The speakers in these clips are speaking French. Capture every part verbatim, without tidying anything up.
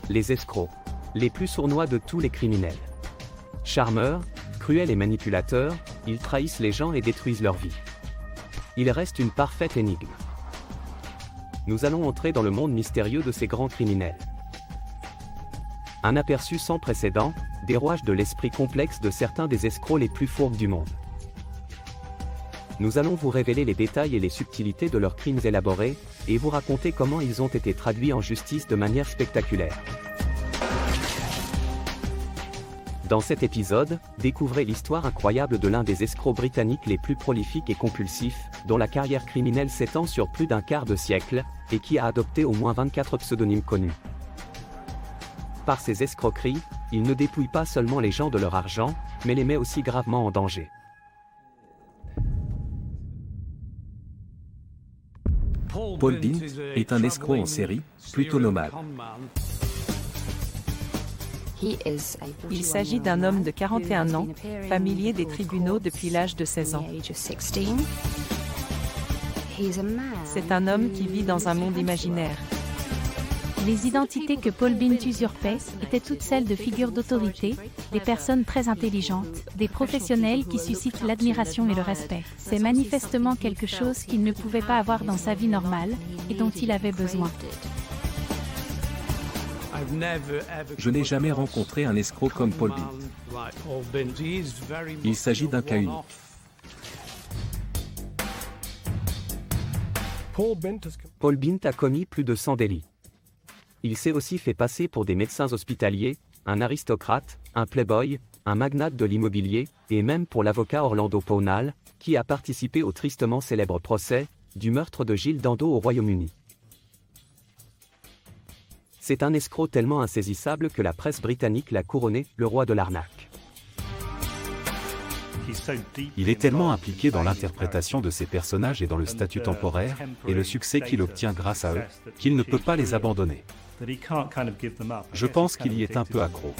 Les escrocs. Les plus sournois de tous les criminels. Charmeurs, cruels et manipulateurs, ils trahissent les gens et détruisent leur vie. Ils restent une parfaite énigme. Nous allons entrer dans le monde mystérieux de ces grands criminels. Un aperçu sans précédent, des rouages de l'esprit complexe de certains des escrocs les plus fourbes du monde. Nous allons vous révéler les détails et les subtilités de leurs crimes élaborés, et vous raconter comment ils ont été traduits en justice de manière spectaculaire. Dans cet épisode, découvrez l'histoire incroyable de l'un des escrocs britanniques les plus prolifiques et compulsifs, dont la carrière criminelle s'étend sur plus d'un quart de siècle, et qui a adopté au moins vingt-quatre pseudonymes connus. Par ses escroqueries, il ne dépouille pas seulement les gens de leur argent, mais les met aussi gravement en danger. Paul Bint est un escroc en série, plutôt nomade. Il s'agit d'un homme de quarante et un ans, familier des tribunaux depuis l'âge de seize ans. C'est un homme qui vit dans un monde imaginaire. Les identités que Paul Bint usurpait étaient toutes celles de figures d'autorité, des personnes très intelligentes, des professionnels qui suscitent l'admiration et le respect. C'est manifestement quelque chose qu'il ne pouvait pas avoir dans sa vie normale, et dont il avait besoin. Je n'ai jamais rencontré un escroc comme Paul Bint. Il s'agit d'un cas unique. Paul Bint a commis plus de cent délits. Il s'est aussi fait passer pour des médecins hospitaliers, un aristocrate, un playboy, un magnate de l'immobilier, et même pour l'avocat Orlando Pownall, qui a participé au tristement célèbre procès du meurtre de Gilles Dando au Royaume-Uni. C'est un escroc tellement insaisissable que la presse britannique l'a couronné le roi de l'arnaque. Il est tellement impliqué dans l'interprétation de ses personnages et dans le statut temporaire, et le succès qu'il obtient grâce à eux, qu'il ne peut pas les abandonner. Je pense qu'il y est un peu accro.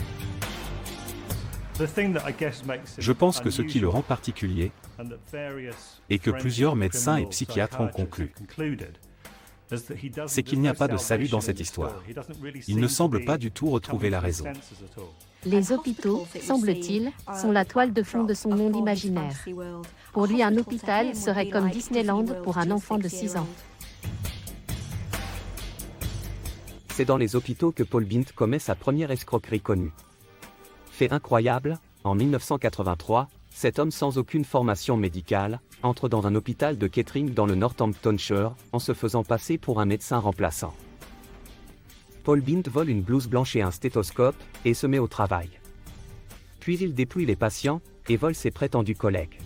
Je pense que ce qui le rend particulier, et que plusieurs médecins et psychiatres ont conclu, c'est qu'il n'y a pas de salut dans cette histoire. Il ne semble pas du tout retrouver la raison. Les hôpitaux, semble-t-il, sont la toile de fond de son monde imaginaire. Pour lui, un hôpital serait comme Disneyland pour un enfant de six ans. C'est dans les hôpitaux que Paul Bint commet sa première escroquerie connue. Fait incroyable, en mille neuf cent quatre-vingt-trois, cet homme sans aucune formation médicale entre dans un hôpital de Kettering dans le Northamptonshire en se faisant passer pour un médecin remplaçant. Paul Bint vole une blouse blanche et un stéthoscope et se met au travail. Puis il dépouille les patients et vole ses prétendus collègues.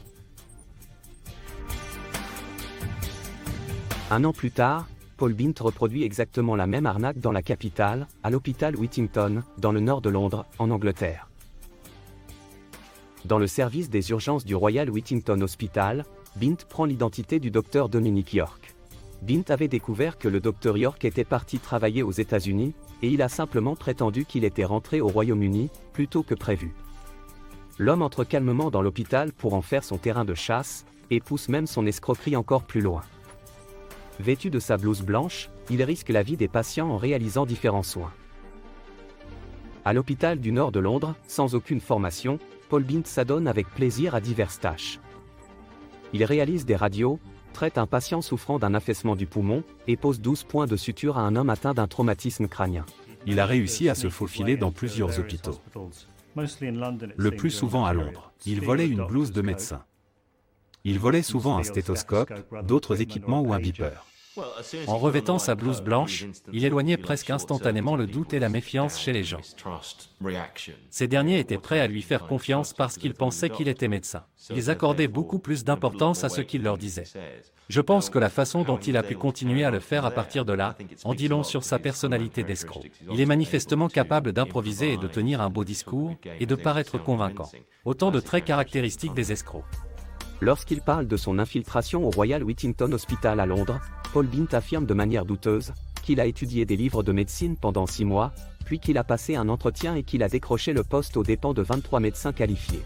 Un an plus tard, Paul Bint reproduit exactement la même arnaque dans la capitale, à l'hôpital Whittington, dans le nord de Londres, en Angleterre. Dans le service des urgences du Royal Whittington Hospital, Bint prend l'identité du docteur Dominic York. Bint avait découvert que le docteur York était parti travailler aux États-Unis, et il a simplement prétendu qu'il était rentré au Royaume-Uni, plus tôt que prévu. L'homme entre calmement dans l'hôpital pour en faire son terrain de chasse, et pousse même son escroquerie encore plus loin. Vêtu de sa blouse blanche, il risque la vie des patients en réalisant différents soins. À l'hôpital du nord de Londres, sans aucune formation, Paul Bint s'adonne avec plaisir à diverses tâches. Il réalise des radios, traite un patient souffrant d'un affaissement du poumon, et pose douze points de suture à un homme atteint d'un traumatisme crânien. Il a réussi à se faufiler dans plusieurs hôpitaux. Le plus souvent à Londres. Il volait une blouse de médecin. Il volait souvent un stéthoscope, d'autres équipements ou un beeper. En revêtant sa blouse blanche, il éloignait presque instantanément le doute et la méfiance chez les gens. Ces derniers étaient prêts à lui faire confiance parce qu'ils pensaient qu'il était médecin. Ils accordaient beaucoup plus d'importance à ce qu'il leur disait. Je pense que la façon dont il a pu continuer à le faire à partir de là en dit long sur sa personnalité d'escroc. Il est manifestement capable d'improviser et de tenir un beau discours et de paraître convaincant. Autant de traits caractéristiques des escrocs. Lorsqu'il parle de son infiltration au Royal Whittington Hospital à Londres, Paul Bint affirme de manière douteuse qu'il a étudié des livres de médecine pendant six mois, puis qu'il a passé un entretien et qu'il a décroché le poste aux dépens de vingt-trois médecins qualifiés.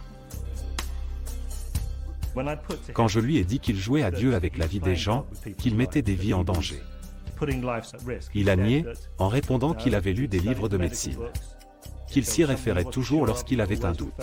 Quand je lui ai dit qu'il jouait à Dieu avec la vie des gens, qu'il mettait des vies en danger. Il a nié, en répondant qu'il avait lu des livres de médecine, qu'il s'y référait toujours lorsqu'il avait un doute.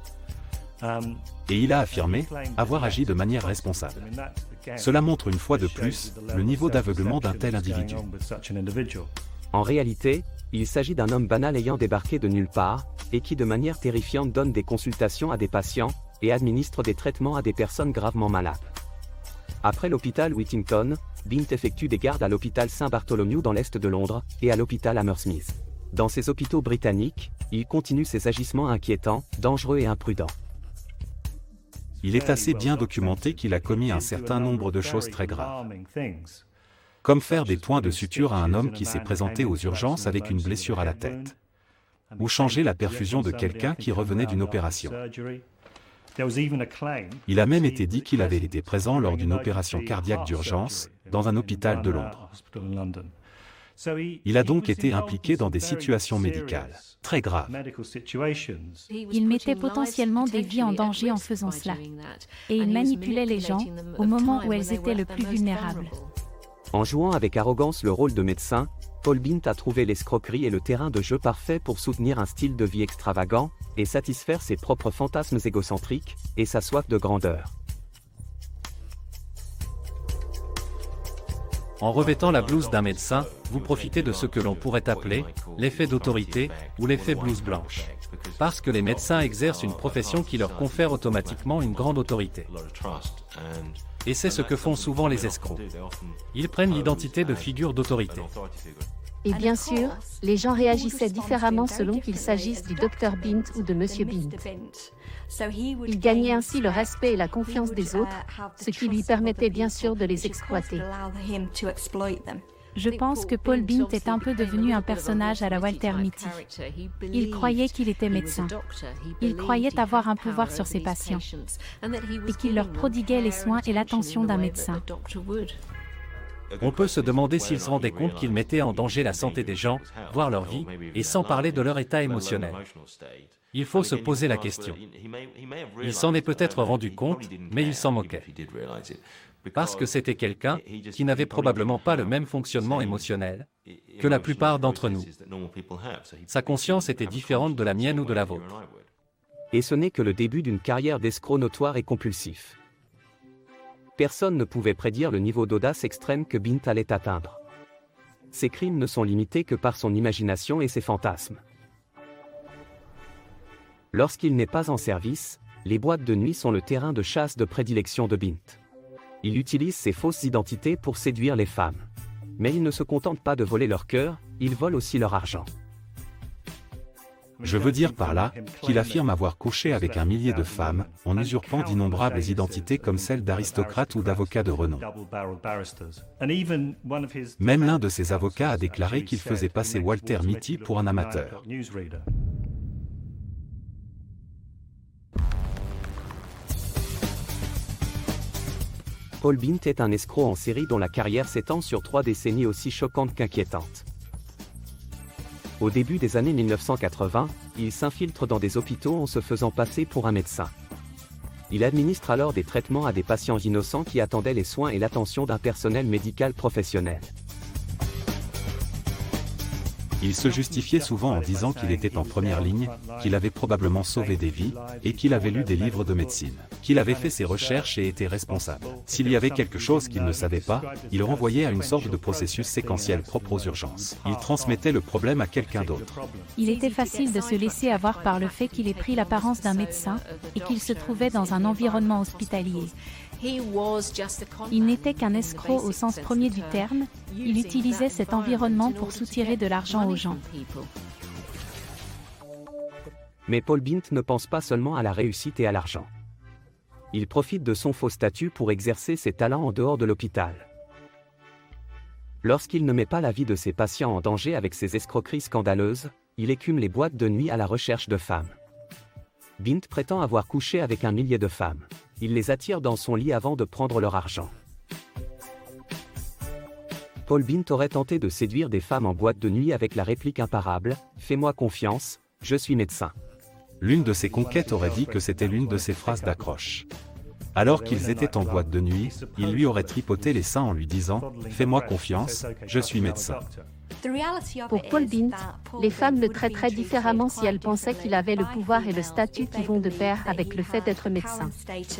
Et il a affirmé avoir agi de manière responsable. Cela montre une fois de plus le niveau d'aveuglement d'un tel individu. En réalité, il s'agit d'un homme banal ayant débarqué de nulle part, et qui de manière terrifiante donne des consultations à des patients, et administre des traitements à des personnes gravement malades. Après l'hôpital Whittington, Bint effectue des gardes à l'hôpital Saint-Bartholomew dans l'est de Londres, et à l'hôpital Hammersmith. Dans ces hôpitaux britanniques, il continue ses agissements inquiétants, dangereux et imprudents. Il est assez bien documenté qu'il a commis un certain nombre de choses très graves. Comme faire des points de suture à un homme qui s'est présenté aux urgences avec une blessure à la tête. Ou changer la perfusion de quelqu'un qui revenait d'une opération. Il a même été dit qu'il avait été présent lors d'une opération cardiaque d'urgence, dans un hôpital de Londres. Il a donc été impliqué dans des situations médicales très graves. Il mettait potentiellement des vies en danger en faisant cela. Et il manipulait les gens au moment où elles étaient le plus vulnérables. En jouant avec arrogance le rôle de médecin, Paul Bint a trouvé l'escroquerie et le terrain de jeu parfait pour soutenir un style de vie extravagant, et satisfaire ses propres fantasmes égocentriques, et sa soif de grandeur. En revêtant la blouse d'un médecin, vous profitez de ce que l'on pourrait appeler l'effet d'autorité ou l'effet blouse blanche. Parce que les médecins exercent une profession qui leur confère automatiquement une grande autorité. Et c'est ce que font souvent les escrocs. Ils prennent l'identité de figures d'autorité. Et bien sûr, les gens réagissaient différemment selon qu'il s'agisse du docteur Bint ou de monsieur Bint. Il gagnait ainsi le respect et la confiance des autres, ce qui lui permettait bien sûr de les exploiter. Je pense que Paul Bint est un peu devenu un personnage à la Walter Mitty. Il croyait qu'il était médecin. Il croyait avoir un pouvoir sur ses patients et qu'il leur prodiguait les soins et l'attention d'un médecin. On peut se demander s'il se rendait compte qu'il mettait en danger la santé des gens, voire leur vie, et sans parler de leur état émotionnel. Il faut se poser la question. Il s'en est peut-être rendu compte, mais il s'en moquait. Parce que c'était quelqu'un qui n'avait probablement pas le même fonctionnement émotionnel que la plupart d'entre nous. Sa conscience était différente de la mienne ou de la vôtre. Et ce n'est que le début d'une carrière d'escroc notoire et compulsif. Personne ne pouvait prédire le niveau d'audace extrême que Bint allait atteindre. Ses crimes ne sont limités que par son imagination et ses fantasmes. Lorsqu'il n'est pas en service, les boîtes de nuit sont le terrain de chasse de prédilection de Bint. Il utilise ses fausses identités pour séduire les femmes. Mais il ne se contente pas de voler leur cœur, il vole aussi leur argent. Je veux dire par là qu'il affirme avoir couché avec un millier de femmes, en usurpant d'innombrables identités comme celles d'aristocrates ou d'avocats de renom. Même l'un de ses avocats a déclaré qu'il faisait passer Walter Mitty pour un amateur. Paul Bint est un escroc en série dont la carrière s'étend sur trois décennies aussi choquantes qu'inquiétantes. Au début des années mille neuf cent quatre-vingts, il s'infiltre dans des hôpitaux en se faisant passer pour un médecin. Il administre alors des traitements à des patients innocents qui attendaient les soins et l'attention d'un personnel médical professionnel. Il se justifiait souvent en disant qu'il était en première ligne, qu'il avait probablement sauvé des vies, et qu'il avait lu des livres de médecine, qu'il avait fait ses recherches et était responsable. S'il y avait quelque chose qu'il ne savait pas, il renvoyait à une sorte de processus séquentiel propre aux urgences. Il transmettait le problème à quelqu'un d'autre. Il était facile de se laisser avoir par le fait qu'il ait pris l'apparence d'un médecin et qu'il se trouvait dans un environnement hospitalier. Il n'était qu'un escroc au sens premier du terme, il utilisait cet environnement pour soutirer de l'argent aux gens. Mais Paul Bint ne pense pas seulement à la réussite et à l'argent. Il profite de son faux statut pour exercer ses talents en dehors de l'hôpital. Lorsqu'il ne met pas la vie de ses patients en danger avec ses escroqueries scandaleuses, il écume les boîtes de nuit à la recherche de femmes. Bint prétend avoir couché avec un millier de femmes. Il les attire dans son lit avant de prendre leur argent. Paul Bint aurait tenté de séduire des femmes en boîte de nuit avec la réplique imparable « Fais-moi confiance, je suis médecin ». L'une de ses conquêtes aurait dit que c'était l'une de ses phrases d'accroche. Alors qu'ils étaient en boîte de nuit, il lui aurait tripoté les seins en lui disant « Fais-moi confiance, je suis médecin ». Pour Paul Bint, les femmes le traiteraient différemment si elles pensaient qu'il avait le pouvoir et le statut qui vont de pair avec le fait d'être médecin.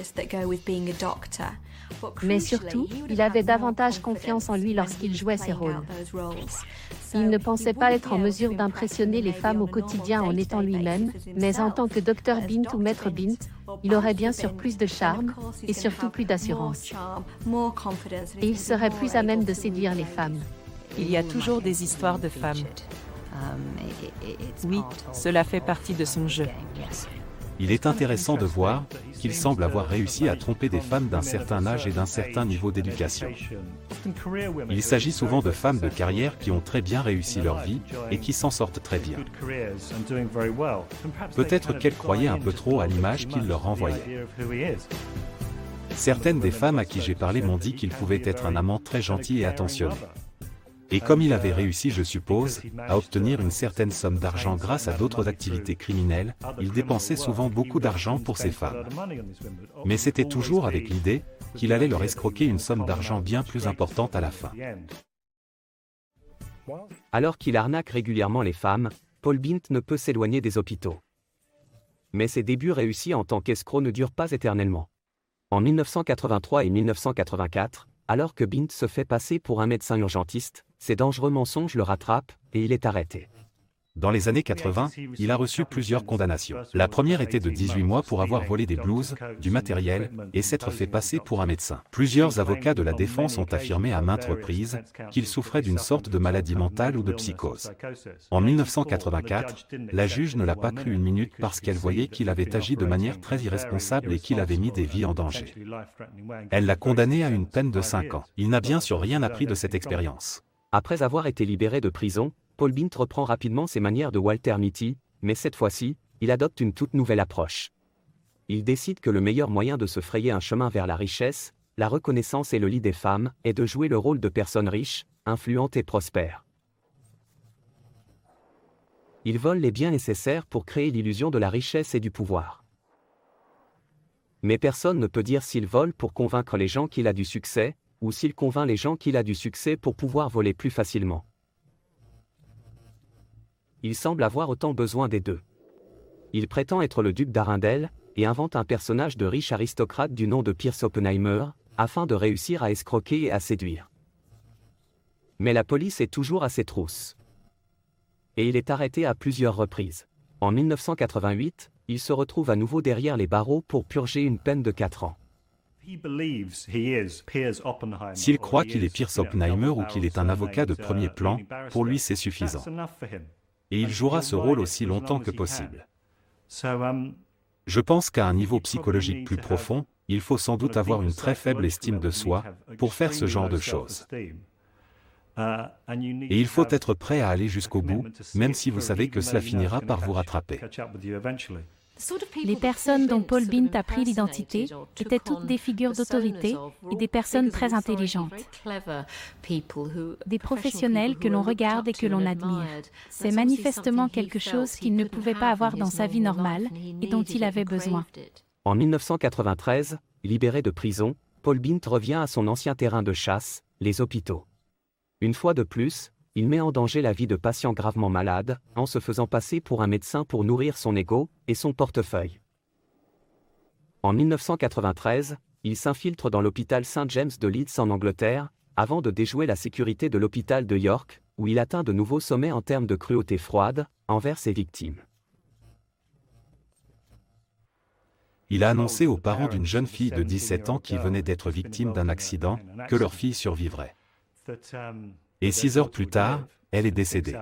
Mais surtout, il avait davantage confiance en lui lorsqu'il jouait ses rôles. Il ne pensait pas être en mesure d'impressionner les femmes au quotidien en étant lui-même, mais en tant que docteur Bint ou maître Bint, il aurait bien sûr plus de charme et surtout plus d'assurance. Et il serait plus à même de séduire les femmes. Il y a toujours des histoires de femmes. Oui, cela fait partie de son jeu. Il est intéressant de voir qu'il semble avoir réussi à tromper des femmes d'un certain âge et d'un certain niveau d'éducation. Il s'agit souvent de femmes de carrière qui ont très bien réussi leur vie et qui s'en sortent très bien. Peut-être qu'elles croyaient un peu trop à l'image qu'il leur renvoyait. Certaines des femmes à qui j'ai parlé m'ont dit qu'il pouvait être un amant très gentil et attentionné. Et comme il avait réussi, je suppose, à obtenir une certaine somme d'argent grâce à d'autres activités criminelles, il dépensait souvent beaucoup d'argent pour ces femmes. Mais c'était toujours avec l'idée qu'il allait leur escroquer une somme d'argent bien plus importante à la fin. Alors qu'il arnaque régulièrement les femmes, Paul Bint ne peut s'éloigner des hôpitaux. Mais ses débuts réussis en tant qu'escroc ne durent pas éternellement. En mille neuf cent quatre-vingt-trois et mille neuf cent quatre-vingt-quatre, alors que Bint se fait passer pour un médecin urgentiste, ses dangereux mensonges le rattrapent et il est arrêté. Dans les années quatre-vingt, il a reçu plusieurs condamnations. La première était de dix-huit mois pour avoir volé des blouses, du matériel, et s'être fait passer pour un médecin. Plusieurs avocats de la défense ont affirmé à maintes reprises qu'il souffrait d'une sorte de maladie mentale ou de psychose. En mille neuf cent quatre-vingt-quatre, la juge ne l'a pas cru une minute parce qu'elle voyait qu'il avait agi de manière très irresponsable et qu'il avait mis des vies en danger. Elle l'a condamné à une peine de cinq ans. Il n'a bien sûr rien appris de cette expérience. Après avoir été libéré de prison, Paul Bint reprend rapidement ses manières de Walter Mitty, mais cette fois-ci, il adopte une toute nouvelle approche. Il décide que le meilleur moyen de se frayer un chemin vers la richesse, la reconnaissance et le lit des femmes, est de jouer le rôle de personnes riches, influentes et prospères. Il vole les biens nécessaires pour créer l'illusion de la richesse et du pouvoir. Mais personne ne peut dire s'il vole pour convaincre les gens qu'il a du succès, ou s'il convainc les gens qu'il a du succès pour pouvoir voler plus facilement. Il semble avoir autant besoin des deux. Il prétend être le duc d'Arundel, et invente un personnage de riche aristocrate du nom de Pierce Oppenheimer, afin de réussir à escroquer et à séduire. Mais la police est toujours à ses trousses. Et il est arrêté à plusieurs reprises. En mille neuf cent quatre-vingt-huit, il se retrouve à nouveau derrière les barreaux pour purger une peine de quatre ans. S'il croit qu'il est Pierce Oppenheimer ou qu'il est un avocat de premier plan, pour lui c'est suffisant. Et il jouera ce rôle aussi longtemps que possible. Je pense qu'à un niveau psychologique plus profond, il faut sans doute avoir une très faible estime de soi pour faire ce genre de choses. Et il faut être prêt à aller jusqu'au bout, même si vous savez que cela finira par vous rattraper. Les personnes dont Paul Bint a pris l'identité étaient toutes des figures d'autorité et des personnes très intelligentes. Des professionnels que l'on regarde et que l'on admire. C'est manifestement quelque chose qu'il ne pouvait pas avoir dans sa vie normale et dont il avait besoin. En mille neuf cent quatre-vingt-treize, libéré de prison, Paul Bint revient à son ancien terrain de chasse, les hôpitaux. Une fois de plus, il met en danger la vie de patients gravement malades, en se faisant passer pour un médecin pour nourrir son ego et son portefeuille. En mille neuf cent quatre-vingt-treize, il s'infiltre dans l'hôpital Saint James de Leeds en Angleterre, avant de déjouer la sécurité de l'hôpital de York, où il atteint de nouveaux sommets en termes de cruauté froide, envers ses victimes. Il a annoncé aux parents d'une jeune fille de dix-sept ans qui venait d'être victime d'un accident, que leur fille survivrait. Et six heures plus tard, elle est décédée.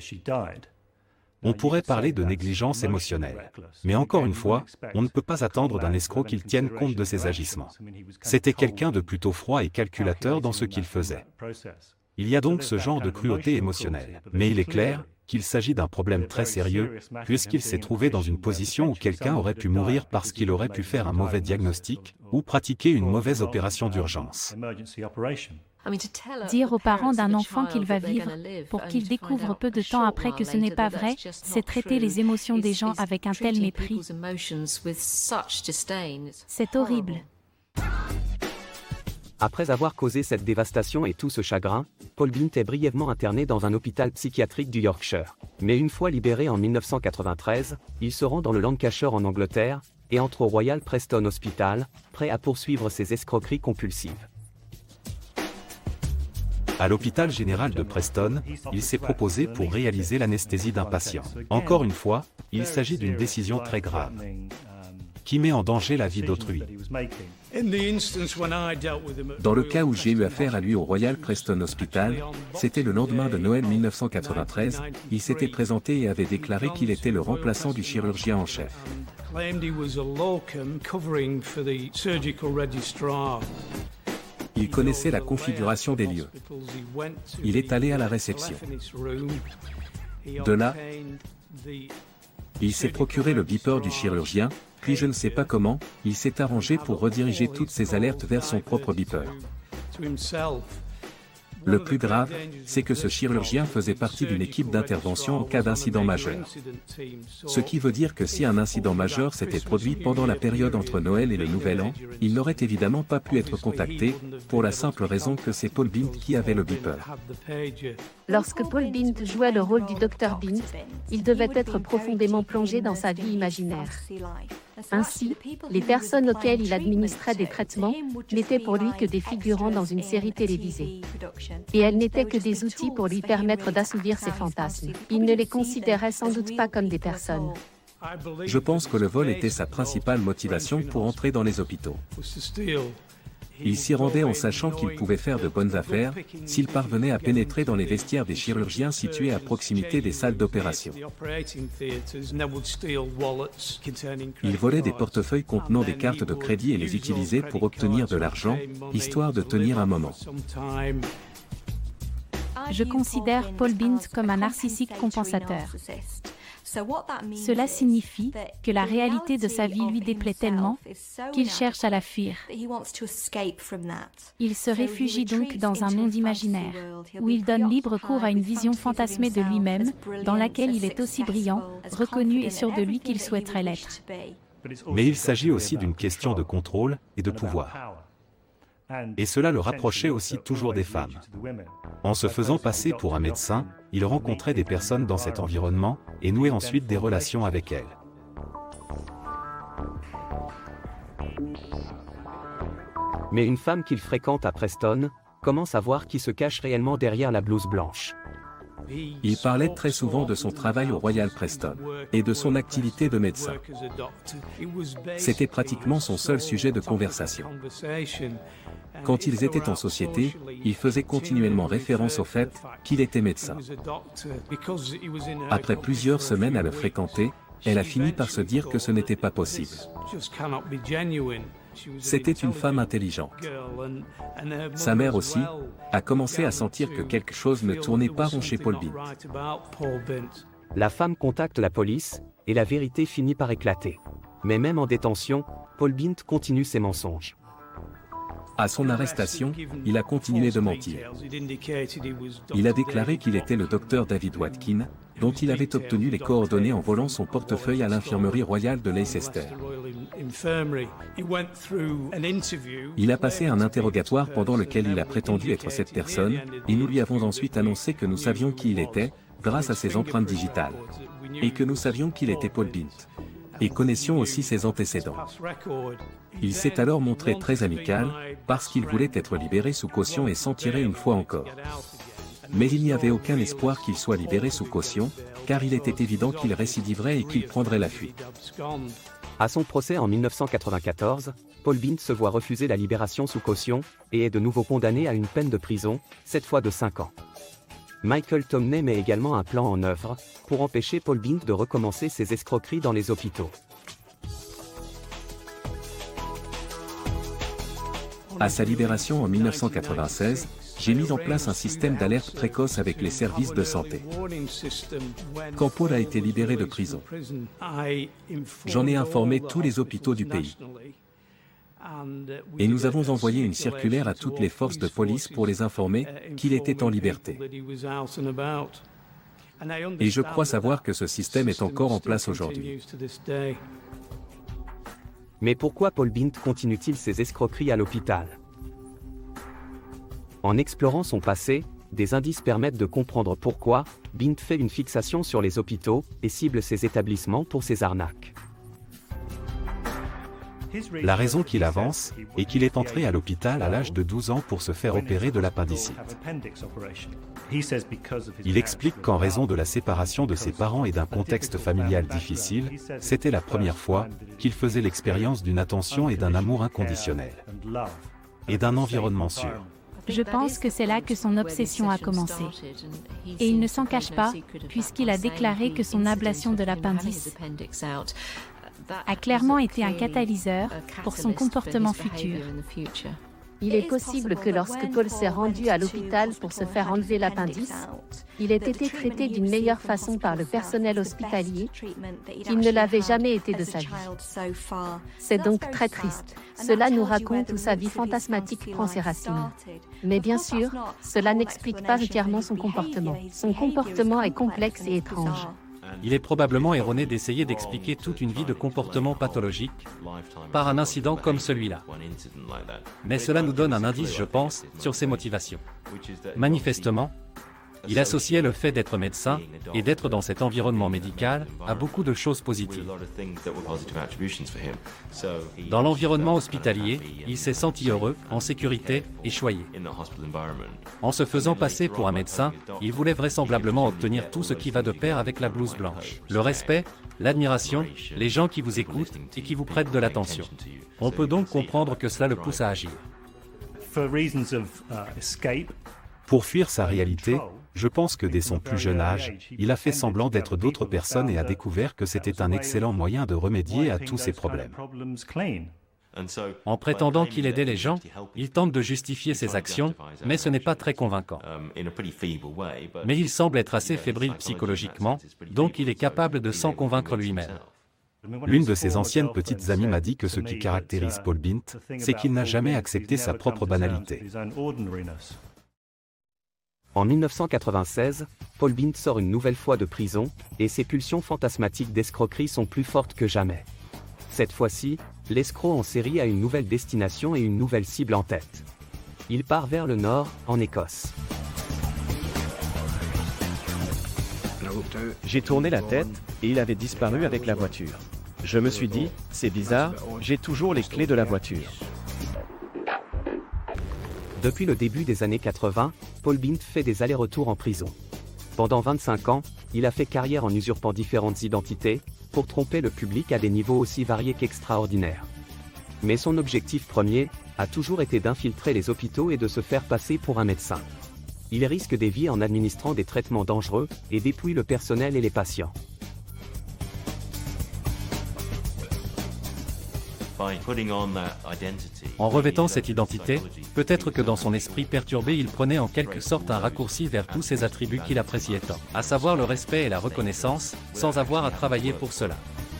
On pourrait parler de négligence émotionnelle. Mais encore une fois, on ne peut pas attendre d'un escroc qu'il tienne compte de ses agissements. C'était quelqu'un de plutôt froid et calculateur dans ce qu'il faisait. Il y a donc ce genre de cruauté émotionnelle. Mais il est clair qu'il s'agit d'un problème très sérieux, puisqu'il s'est trouvé dans une position où quelqu'un aurait pu mourir parce qu'il aurait pu faire un mauvais diagnostic, ou pratiquer une mauvaise opération d'urgence. Dire aux parents d'un enfant qu'il va vivre, pour qu'ils découvrent peu de temps après que ce n'est pas vrai, c'est traiter les émotions des gens avec un tel mépris. C'est horrible. Après avoir causé cette dévastation et tout ce chagrin, Paul Bint est brièvement interné dans un hôpital psychiatrique du Yorkshire. Mais une fois libéré en mille neuf cent quatre-vingt-treize, il se rend dans le Lancashire en Angleterre, et entre au Royal Preston Hospital, prêt à poursuivre ses escroqueries compulsives. À l'hôpital général de Preston, il s'est proposé pour réaliser l'anesthésie d'un patient. Encore une fois, il s'agit d'une décision très grave, qui met en danger la vie d'autrui. Dans le cas où j'ai eu affaire à lui au Royal Preston Hospital, c'était le lendemain de Noël mille neuf cent quatre-vingt-treize, il s'était présenté et avait déclaré qu'il était le remplaçant du chirurgien en chef. Il connaissait la configuration des lieux. Il est allé à la réception. De là, il s'est procuré le beeper du chirurgien, puis je ne sais pas comment, il s'est arrangé pour rediriger toutes ses alertes vers son propre beeper. Le plus grave, c'est que ce chirurgien faisait partie d'une équipe d'intervention en cas d'incident majeur. Ce qui veut dire que si un incident majeur s'était produit pendant la période entre Noël et le Nouvel An, il n'aurait évidemment pas pu être contacté, pour la simple raison que c'est Paul Bint qui avait le beeper. Lorsque Paul Bint jouait le rôle du docteur Bint, il devait être profondément plongé dans sa vie imaginaire. Ainsi, les personnes auxquelles il administrait des traitements n'étaient pour lui que des figurants dans une série télévisée. Et elles n'étaient que des outils pour lui permettre d'assouvir ses fantasmes. Il ne les considérait sans doute pas comme des personnes. Je pense que le vol était sa principale motivation pour entrer dans les hôpitaux. Il s'y rendait en sachant qu'il pouvait faire de bonnes affaires, s'il parvenait à pénétrer dans les vestiaires des chirurgiens situés à proximité des salles d'opération. Il volait des portefeuilles contenant des cartes de crédit et les utilisait pour obtenir de l'argent, histoire de tenir un moment. Je considère Paul Bint comme un narcissique compensateur. Cela signifie que la réalité de sa vie lui déplaît tellement qu'il cherche à la fuir. Il se réfugie donc dans un monde imaginaire, où il donne libre cours à une vision fantasmée de lui-même, dans laquelle il est aussi brillant, reconnu et sûr de lui qu'il souhaiterait l'être. Mais il s'agit aussi d'une question de contrôle et de pouvoir. Et cela le rapprochait aussi toujours des femmes. En se faisant passer pour un médecin, il rencontrait des personnes dans cet environnement et nouait ensuite des relations avec elles. Mais une femme qu'il fréquente à Preston commence à voir qui se cache réellement derrière la blouse blanche. Il parlait très souvent de son travail au Royal Preston et de son activité de médecin. C'était pratiquement son seul sujet de conversation. Quand ils étaient en société, il faisait continuellement référence au fait qu'il était médecin. Après plusieurs semaines à le fréquenter, elle a fini par se dire que ce n'était pas possible. C'était une femme intelligente. Sa mère aussi a commencé à sentir que quelque chose ne tournait pas rond chez Paul Bint. La femme contacte la police, et la vérité finit par éclater. Mais même en détention, Paul Bint continue ses mensonges. À son arrestation, il a continué de mentir. Il a déclaré qu'il était le docteur David Watkin, dont il avait obtenu les coordonnées en volant son portefeuille à l'infirmerie royale de Leicester. Il a passé un interrogatoire pendant lequel il a prétendu être cette personne, et nous lui avons ensuite annoncé que nous savions qui il était, grâce à ses empreintes digitales, et que nous savions qu'il était Paul Bint, et connaissions aussi ses antécédents. Il s'est alors montré très amical, parce qu'il voulait être libéré sous caution et s'en tirer une fois encore. Mais il n'y avait aucun espoir qu'il soit libéré sous caution, car il était évident qu'il récidiverait et qu'il prendrait la fuite. À son procès en mille neuf cent quatre-vingt-quatorze, Paul Bint se voit refuser la libération sous caution, et est de nouveau condamné à une peine de prison, cette fois de cinq ans. Michael Tomney met également un plan en œuvre, pour empêcher Paul Bint de recommencer ses escroqueries dans les hôpitaux. À sa libération en mille neuf cent quatre-vingt-seize, j'ai mis en place un système d'alerte précoce avec les services de santé. Quand Paul a été libéré de prison, j'en ai informé tous les hôpitaux du pays. Et nous avons envoyé une circulaire à toutes les forces de police pour les informer qu'il était en liberté. Et je crois savoir que ce système est encore en place aujourd'hui. Mais pourquoi Paul Bint continue-t-il ses escroqueries à l'hôpital? En explorant son passé, des indices permettent de comprendre pourquoi Bint fait une fixation sur les hôpitaux et cible ces établissements pour ses arnaques. La raison qu'il avance est qu'il est entré à l'hôpital à l'âge de douze ans pour se faire opérer de l'appendicite. Il explique qu'en raison de la séparation de ses parents et d'un contexte familial difficile, c'était la première fois qu'il faisait l'expérience d'une attention et d'un amour inconditionnel, et d'un environnement sûr. Je pense que c'est là que son obsession a commencé. Et il ne s'en cache pas, puisqu'il a déclaré que son ablation de l'appendice a clairement été un catalyseur pour son comportement futur. Il est possible que lorsque Paul s'est rendu à l'hôpital pour se faire enlever l'appendice, il ait été traité d'une meilleure façon par le personnel hospitalier qu'il ne l'avait jamais été de sa vie. C'est donc très triste. Cela nous raconte où sa vie fantasmatique prend ses racines. Mais bien sûr, cela n'explique pas entièrement son comportement. Son comportement est complexe et étrange. Il est probablement erroné d'essayer d'expliquer toute une vie de comportement pathologique par un incident comme celui-là. Mais cela nous donne un indice, je pense, sur ses motivations. Manifestement, il associait le fait d'être médecin et d'être dans cet environnement médical à beaucoup de choses positives. Dans l'environnement hospitalier, il s'est senti heureux, en sécurité et choyé. En se faisant passer pour un médecin, il voulait vraisemblablement obtenir tout ce qui va de pair avec la blouse blanche. Le respect, l'admiration, les gens qui vous écoutent et qui vous prêtent de l'attention. On peut donc comprendre que cela le pousse à agir. Pour fuir sa réalité, je pense que dès son plus jeune âge, il a fait semblant d'être d'autres personnes et a découvert que c'était un excellent moyen de remédier à tous ses problèmes. En prétendant qu'il aidait les gens, il tente de justifier ses actions, mais ce n'est pas très convaincant. Mais il semble être assez fébrile psychologiquement, donc il est capable de s'en convaincre lui-même. L'une de ses anciennes petites amies m'a dit que ce qui caractérise Paul Bint, c'est qu'il n'a jamais accepté sa propre banalité. En mille neuf cent quatre-vingt-seize, Paul Bint sort une nouvelle fois de prison, et ses pulsions fantasmatiques d'escroquerie sont plus fortes que jamais. Cette fois-ci, l'escroc en série a une nouvelle destination et une nouvelle cible en tête. Il part vers le nord, en Écosse. J'ai tourné la tête, et il avait disparu avec la voiture. Je me suis dit, c'est bizarre, j'ai toujours les clés de la voiture. Depuis le début des années quatre-vingt, Paul Bint fait des allers-retours en prison. Pendant vingt-cinq ans, il a fait carrière en usurpant différentes identités, pour tromper le public à des niveaux aussi variés qu'extraordinaires. Mais son objectif premier a toujours été d'infiltrer les hôpitaux et de se faire passer pour un médecin. Il risque des vies en administrant des traitements dangereux et dépouille le personnel et les patients. En revêtant cette identité, peut-être que dans son esprit perturbé il prenait en quelque sorte un raccourci vers tous ces attributs qu'il appréciait tant, à savoir le respect et la reconnaissance, sans avoir à travailler pour cela.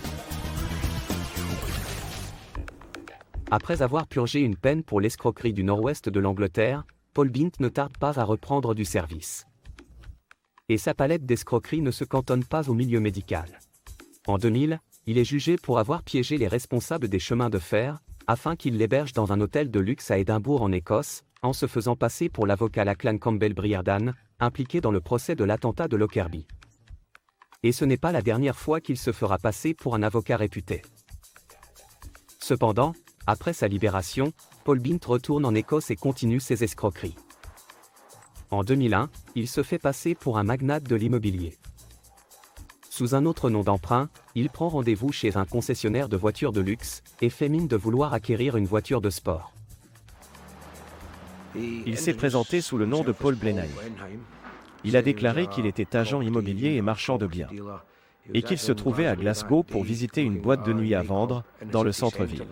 Après avoir purgé une peine pour l'escroquerie du nord-ouest de l'Angleterre, Paul Bint ne tarde pas à reprendre du service. Et sa palette d'escroquerie ne se cantonne pas au milieu médical. En deux mille, il est jugé pour avoir piégé les responsables des chemins de fer, afin qu'ils l'hébergent dans un hôtel de luxe à Édimbourg en Écosse, en se faisant passer pour l'avocat Lachlan Campbell Briardan, impliqué dans le procès de l'attentat de Lockerbie. Et ce n'est pas la dernière fois qu'il se fera passer pour un avocat réputé. Cependant, après sa libération, Paul Bint retourne en Écosse et continue ses escroqueries. En deux mille un, il se fait passer pour un magnate de l'immobilier. Sous un autre nom d'emprunt, il prend rendez-vous chez un concessionnaire de voitures de luxe, et fait mine de vouloir acquérir une voiture de sport. Il s'est présenté sous le nom de Paul Blenheim. Il a déclaré qu'il était agent immobilier et marchand de biens, et qu'il se trouvait à Glasgow pour visiter une boîte de nuit à vendre, dans le centre-ville.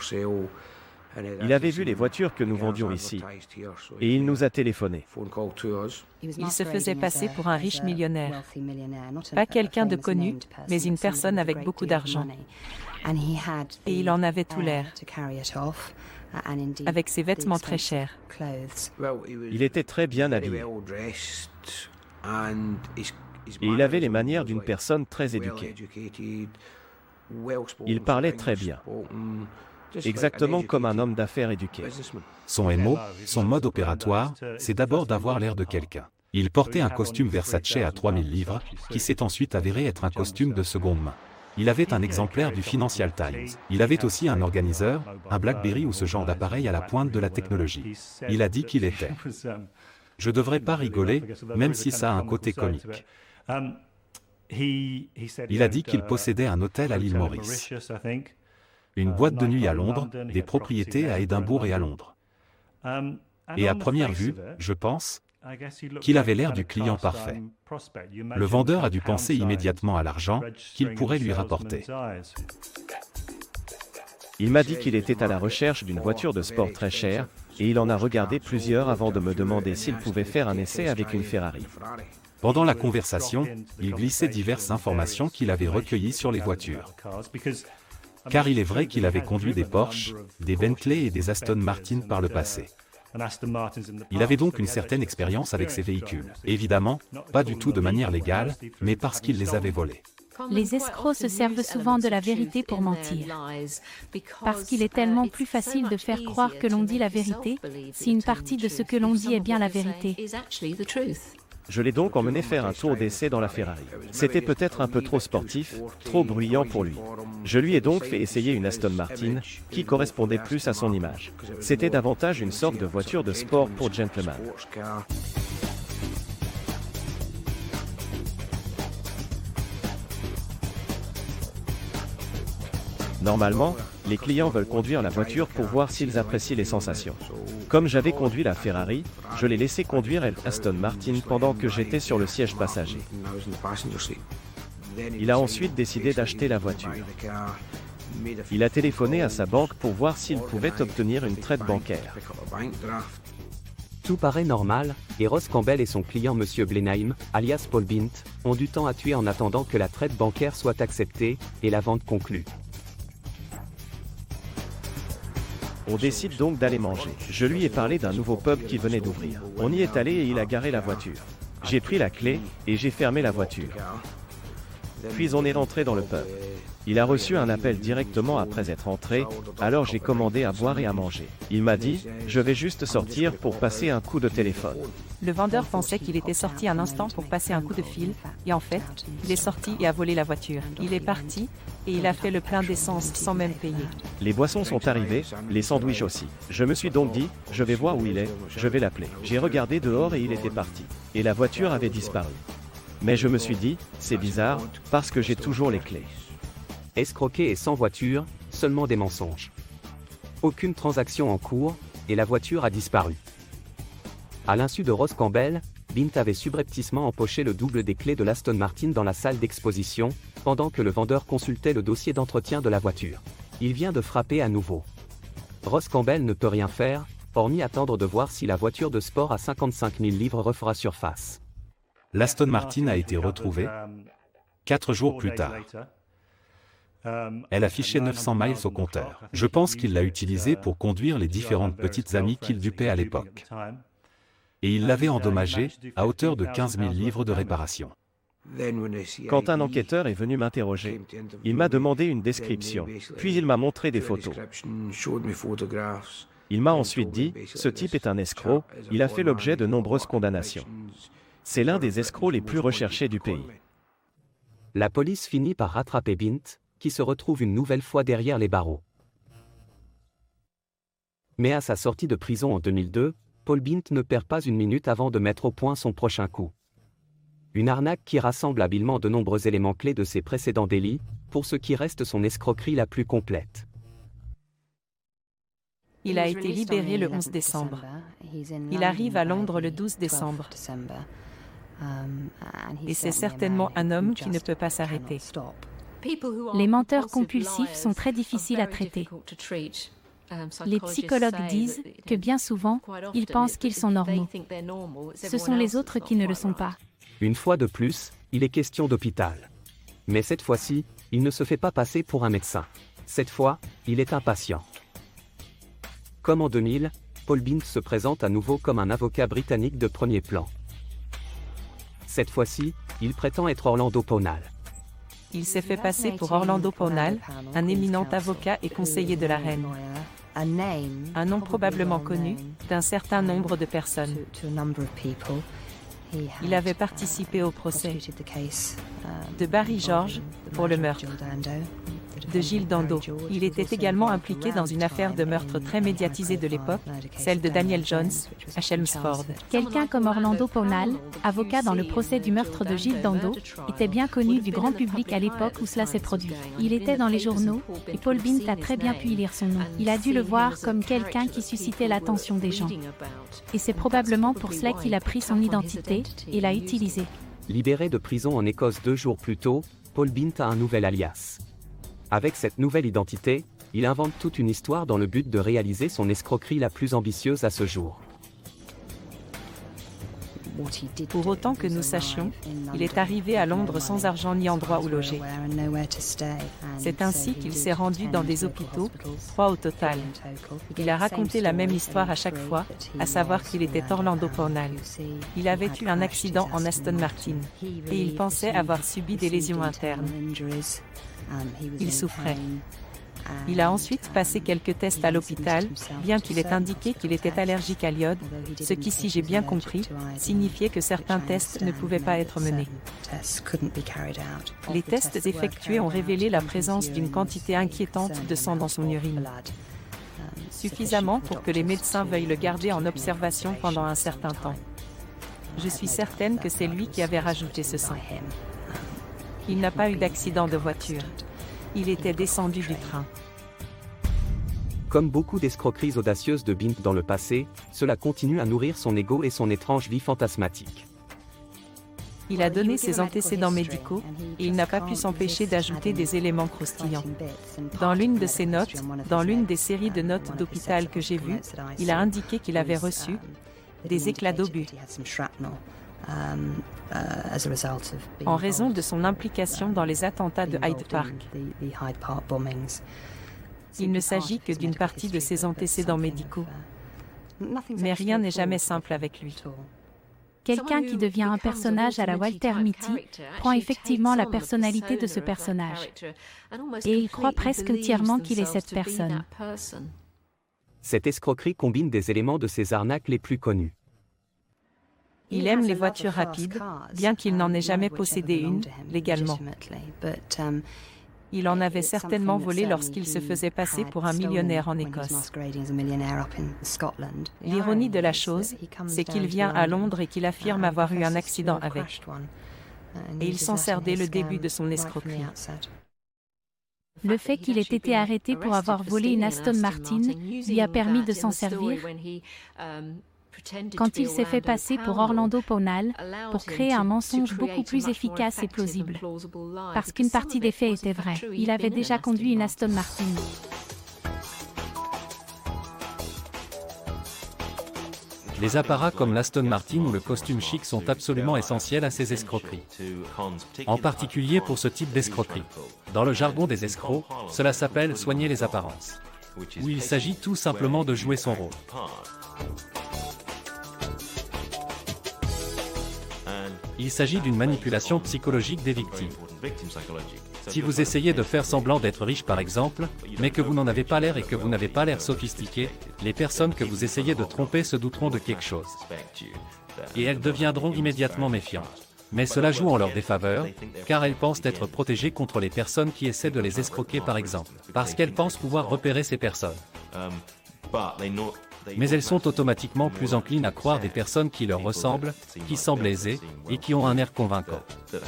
Il avait vu les voitures que nous vendions ici, et il nous a téléphoné. Il se faisait passer pour un riche millionnaire. Pas quelqu'un de connu, mais une personne avec beaucoup d'argent. Et il en avait tout l'air, avec ses vêtements très chers. Il était très bien habillé. Et il avait les manières d'une personne très éduquée. Il parlait très bien. exactement comme un homme d'affaires éduqué. Son M O, son mode opératoire, c'est d'abord d'avoir l'air de quelqu'un. Il portait un costume Versace à trois mille livres, qui s'est ensuite avéré être un costume de seconde main. Il avait un exemplaire du Financial Times. Il avait aussi un organiseur, un BlackBerry ou ce genre d'appareil à la pointe de la technologie. Il a dit qu'il était. Je devrais pas rigoler, même si ça a un côté comique. Il a dit qu'il possédait un hôtel à l'île Maurice, une boîte de nuit à Londres, des propriétés à Édimbourg et à Londres. Et à première vue, je pense qu'il avait l'air du client parfait. Le vendeur a dû penser immédiatement à l'argent qu'il pourrait lui rapporter. Il m'a dit qu'il était à la recherche d'une voiture de sport très chère, et il en a regardé plusieurs avant de me demander s'il pouvait faire un essai avec une Ferrari. Pendant la conversation, il glissait diverses informations qu'il avait recueillies sur les voitures. Car il est vrai qu'il avait conduit des Porsche, des Bentley et des Aston Martin par le passé. Il avait donc une certaine expérience avec ces véhicules. Évidemment, pas du tout de manière légale, mais parce qu'il les avait volés. Les escrocs se servent souvent de la vérité pour mentir. Parce qu'il est tellement plus facile de faire croire que l'on dit la vérité, si une partie de ce que l'on dit est bien la vérité. Je l'ai donc emmené faire un tour d'essai dans la Ferrari. C'était peut-être un peu trop sportif, trop bruyant pour lui. Je lui ai donc fait essayer une Aston Martin, qui correspondait plus à son image. C'était davantage une sorte de voiture de sport pour gentleman. Normalement, les clients veulent conduire la voiture pour voir s'ils apprécient les sensations. Comme j'avais conduit la Ferrari, je l'ai laissé conduire l'Aston Martin pendant que j'étais sur le siège passager. Il a ensuite décidé d'acheter la voiture. Il a téléphoné à sa banque pour voir s'il pouvait obtenir une traite bancaire. Tout paraît normal, et Ross Campbell et son client M. Blenheim, alias Paul Bint, ont du temps à tuer en attendant que la traite bancaire soit acceptée, et la vente conclue. On décide donc d'aller manger. Je lui ai parlé d'un nouveau pub qui venait d'ouvrir. On y est allé et il a garé la voiture. J'ai pris la clé, et j'ai fermé la voiture. Puis on est rentré dans le pub. Il a reçu un appel directement après être entré, alors j'ai commandé à boire et à manger. Il m'a dit, je vais juste sortir pour passer un coup de téléphone. Le vendeur pensait qu'il était sorti un instant pour passer un coup de fil, et en fait, il est sorti et a volé la voiture. Il est parti, et il a fait le plein d'essence sans même payer. Les boissons sont arrivées, les sandwichs aussi. Je me suis donc dit, je vais voir où il est, je vais l'appeler. J'ai regardé dehors et il était parti. Et la voiture avait disparu. Mais je me suis dit, c'est bizarre, parce que j'ai toujours les clés. Escroqué et sans voiture, seulement des mensonges. Aucune transaction en cours, et la voiture a disparu. À l'insu de Ross Campbell, Bint avait subrepticement empoché le double des clés de l'Aston Martin dans la salle d'exposition, pendant que le vendeur consultait le dossier d'entretien de la voiture. Il vient de frapper à nouveau. Ross Campbell ne peut rien faire, hormis attendre de voir si la voiture de sport à cinquante-cinq mille livres refera surface. L'Aston Martin a été retrouvée quatre jours plus tard. Elle affichait neuf cents miles au compteur. Je pense qu'il l'a utilisée pour conduire les différentes petites amies qu'il dupait à l'époque. Et il l'avait endommagée à hauteur de quinze mille livres de réparation. Quand un enquêteur est venu m'interroger, il m'a demandé une description, puis il m'a montré des photos. Il m'a ensuite dit, ce type est un escroc, il a fait l'objet de nombreuses condamnations. C'est l'un des escrocs les plus recherchés du pays. La police finit par rattraper Bint, qui se retrouve une nouvelle fois derrière les barreaux. Mais à sa sortie de prison en deux mille deux, Paul Bint ne perd pas une minute avant de mettre au point son prochain coup. Une arnaque qui rassemble habilement de nombreux éléments clés de ses précédents délits, pour ce qui reste son escroquerie la plus complète. Il a été libéré le onze décembre. Il arrive à Londres le douze décembre. Et c'est certainement un homme qui ne peut pas s'arrêter. Les menteurs compulsifs sont très difficiles à traiter. Les psychologues disent que bien souvent, ils pensent qu'ils sont normaux. Ce sont les autres qui ne le sont pas. Une fois de plus, il est question d'hôpital. Mais cette fois-ci, il ne se fait pas passer pour un médecin. Cette fois, il est un patient. Comme en deux mille, Paul Bint se présente à nouveau comme un avocat britannique de premier plan. Cette fois-ci, il prétend être Orlando Pownall. Il s'est fait passer pour Orlando Pownall, un éminent avocat et conseiller de la reine. Un nom probablement connu d'un certain nombre de personnes. Il avait participé au procès de Barry George pour le meurtre de Gilles Dando. Il était également impliqué dans une affaire de meurtre très médiatisée de l'époque, celle de Daniel Jones, à Chelmsford. Quelqu'un comme Orlando Pownall, avocat dans le procès du meurtre de Gilles Dando, était bien connu du grand public à l'époque où cela s'est produit. Il était dans les journaux, et Paul Bint a très bien pu y lire son nom. Il a dû le voir comme quelqu'un qui suscitait l'attention des gens. Et c'est probablement pour cela qu'il a pris son identité et l'a utilisée. Libéré de prison en Écosse deux jours plus tôt, Paul Bint a un nouvel alias. Avec cette nouvelle identité, il invente toute une histoire dans le but de réaliser son escroquerie la plus ambitieuse à ce jour. Pour autant que nous sachions, il est arrivé à Londres sans argent ni endroit où loger. C'est ainsi qu'il s'est rendu dans des hôpitaux, trois au total. Il a raconté la même histoire à chaque fois, à savoir qu'il était Orlando Pownall. Il avait eu un accident en Aston Martin, et il pensait avoir subi des lésions internes. Il souffrait. Il a ensuite passé quelques tests à l'hôpital, bien qu'il ait indiqué qu'il était allergique à l'iode, ce qui, si j'ai bien compris, signifiait que certains tests ne pouvaient pas être menés. Les tests effectués ont révélé la présence d'une quantité inquiétante de sang dans son urine. Suffisamment pour que les médecins veuillent le garder en observation pendant un certain temps. Je suis certaine que c'est lui qui avait rajouté ce sang. Il n'a pas eu d'accident de voiture. Il était descendu du train. Comme beaucoup d'escroqueries audacieuses de Bint dans le passé, cela continue à nourrir son ego et son étrange vie fantasmatique. Il a donné ses antécédents médicaux, et il n'a pas pu s'empêcher d'ajouter des éléments croustillants. Dans l'une de ses notes, dans l'une des séries de notes d'hôpital que j'ai vues, il a indiqué qu'il avait reçu des éclats d'obus en raison de son implication dans les attentats de Hyde Park. Il ne s'agit que d'une partie de ses antécédents médicaux. Mais rien n'est jamais simple avec lui. Quelqu'un qui devient un personnage à la Walter Mitty prend effectivement la personnalité de ce personnage. Et il croit presque entièrement qu'il est cette personne. Cette escroquerie combine des éléments de ses arnaques les plus connues. Il aime les voitures rapides, bien qu'il n'en ait jamais possédé une, légalement. Il en avait certainement volé lorsqu'il se faisait passer pour un millionnaire en Écosse. L'ironie de la chose, c'est qu'il vient à Londres et qu'il affirme avoir eu un accident avec. Et il s'en sert dès le début de son escroquerie. Le fait qu'il ait été arrêté pour avoir volé une Aston Martin lui a permis de s'en servir quand il s'est fait passer pour Orlando Pownall pour créer un mensonge beaucoup plus efficace et plausible. Parce qu'une partie des faits était vraie. Il avait déjà conduit une Aston Martin. Les apparats comme l'Aston Martin ou le costume chic sont absolument essentiels à ces escroqueries. En particulier pour ce type d'escroquerie. Dans le jargon des escrocs, cela s'appelle soigner les apparences. Où il s'agit tout simplement de jouer son rôle. Il s'agit d'une manipulation psychologique des victimes. Si vous essayez de faire semblant d'être riche par exemple, mais que vous n'en avez pas l'air et que vous n'avez pas l'air sophistiqué, les personnes que vous essayez de tromper se douteront de quelque chose. Et elles deviendront immédiatement méfiantes. Mais cela joue en leur défaveur, car elles pensent être protégées contre les personnes qui essaient de les escroquer par exemple, parce qu'elles pensent pouvoir repérer ces personnes. Mais elles sont automatiquement plus enclines à croire des personnes qui leur ressemblent, qui semblent aisées, et qui ont un air convaincant.